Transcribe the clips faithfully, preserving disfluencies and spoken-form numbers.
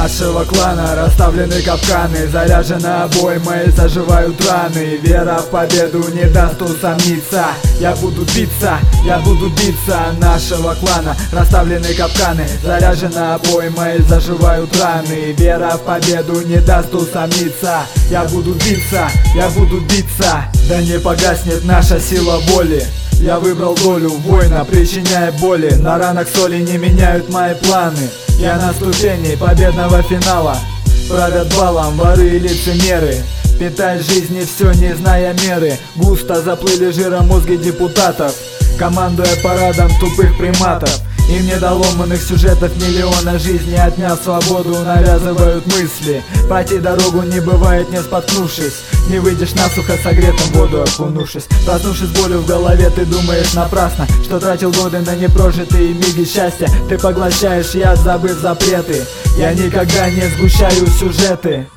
нашего клана расставлены капканы, заряжены обойма и заживают раны. Вера в победу не даст усомниться. Я буду биться, я буду биться. Нашего клана расставлены капканы, заряжены обойма и заживают раны. Вера в победу не даст усомниться. Я буду биться, я буду биться. Да не погаснет наша сила воли. Я выбрал долю воина, причиняя боли. На ранах соли не меняют мои планы. Я на ступени победного финала. Правят балом воры и лицемеры. Питать жизни все, не зная меры. Густо заплыли жиром мозги депутатов, командуя парадом тупых приматов. Им недоломанных сюжетов миллиона жизней, отняв свободу, навязывают мысли. Пройти дорогу не бывает, не споткнувшись. Не выйдешь насухо, согретым воду окунувшись. Проснувшись болью в голове, ты думаешь напрасно, что тратил годы на непрожитые миги счастья. Ты поглощаешь яд, забыв запреты. Я никогда не сгущаю сюжеты.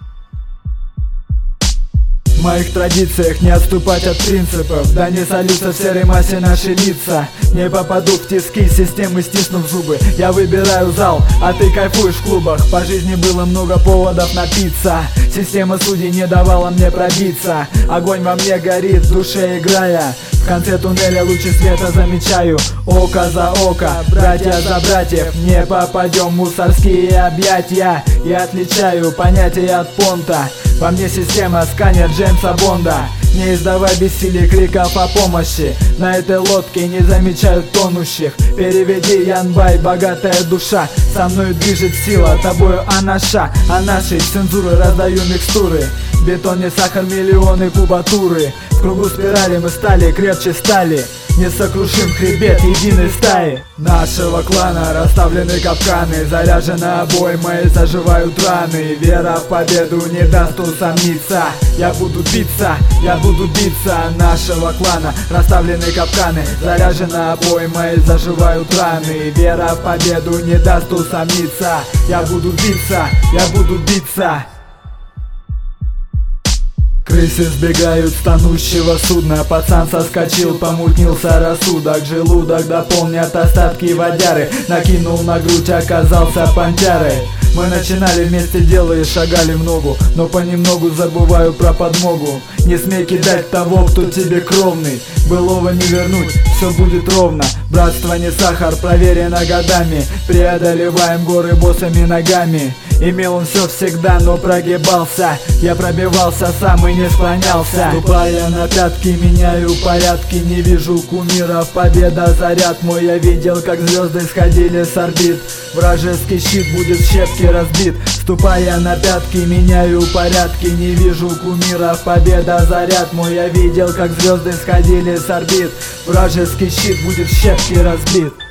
В моих традициях не отступать от принципов. Да не сольются в серой массе наши лица. Не попаду в тиски системы, стиснув зубы. Я выбираю зал, а ты кайфуешь в клубах. По жизни было много поводов напиться. Система судей не давала мне пробиться. Огонь во мне горит, в душе играя. В конце туннеля лучи света замечаю. Око за око, братья за братьев. Не попадем в мусорские объятия. Я отличаю понятие от понта. Во мне система, сканер Джеймса Бонда. Не издавай бессилие криков о помощи. На этой лодке не замечают тонущих. Переведи, Янбай, богатая душа. Со мной движет сила, тобою анаша. А нашей цензуры раздаю микстуры. Бетон не сахар, миллионы кубатуры. В кругу спирали мы стали крепче стали. Не сокрушим хребет единой стаи. Нашего клана расставлены капканы, заряжены обойма и заживают раны. Вера в победу не даст усомниться. Я буду биться, я буду биться. Нашего клана расставлены капканы, заряжены обойма и заживают раны. Вера в победу не даст усомниться. Я буду биться, я буду биться. Крысы сбегают с тонущего судна. Пацан соскочил, помутнился рассудок. Желудок дополнят остатки водяры. Накинул на грудь, оказался понтярой. Мы начинали вместе дело и шагали в ногу, но понемногу забываю про подмогу. Не смей кидать того, кто тебе кровный. Былого не вернуть, все будет ровно. Братство не сахар, проверено годами. Преодолеваем горы босыми ногами. Имел он все всегда, но прогибался. Я пробивался сам и не склонялся. Ступая на пятки, меняю порядки. Не вижу кумиров, победа заряд мой. Я видел, как звезды сходили с орбит. Вражеский щит будет в щепки разбит. Ступая на пятки, меняю порядки. Не вижу кумиров, победа заряд мой. Я видел, как звезды сходили с орбит. Вражеский щит будет в щепки разбит.